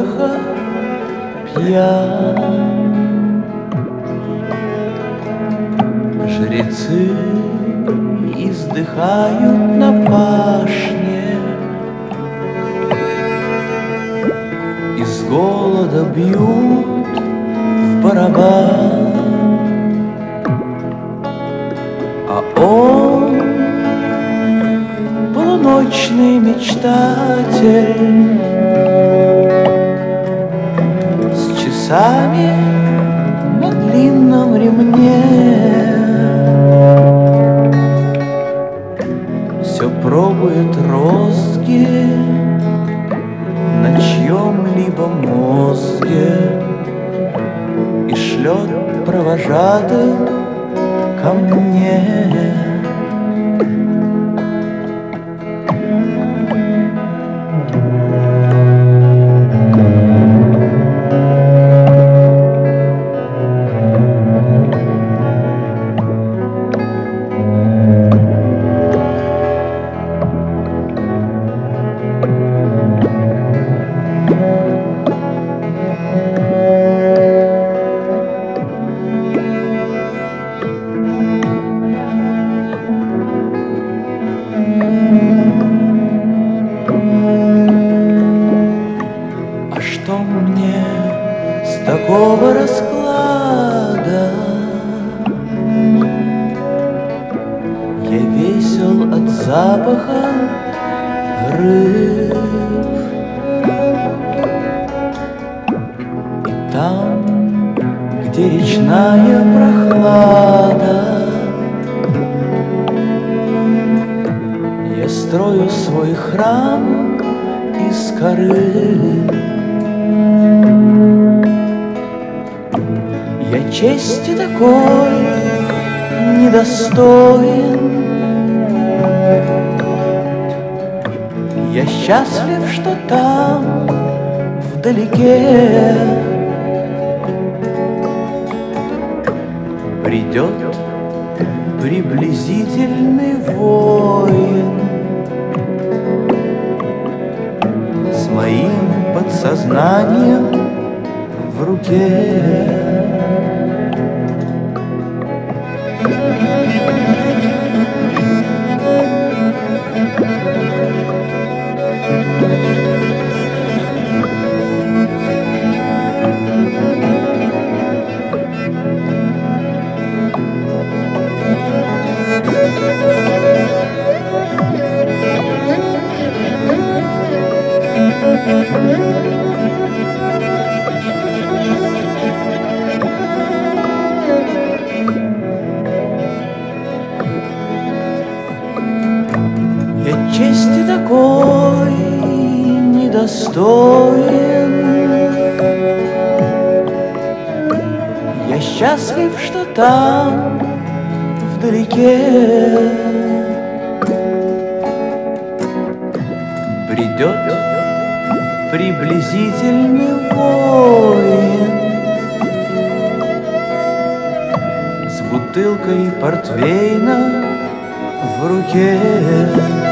пороха пьян. Жрецы издыхают на пашне, из голода бьют в барабан. А он полуночный мечтатель с часами на длинном ремне. Все пробует розги на чьем-либо мозге и шлет провожатых ко мне. Что мне с такого расклада? Я весел от запаха рыб, и там, где речная прохлада, я строю свой храм из коры. Я чести такой недостоин. Я счастлив, что там, вдалеке, придет приблизительный воин с моим подсознанием в руке. Я чести такой недостоин. Я счастлив, что там, вдалеке, придет приблизительный воин с бутылкой портвейна в руке.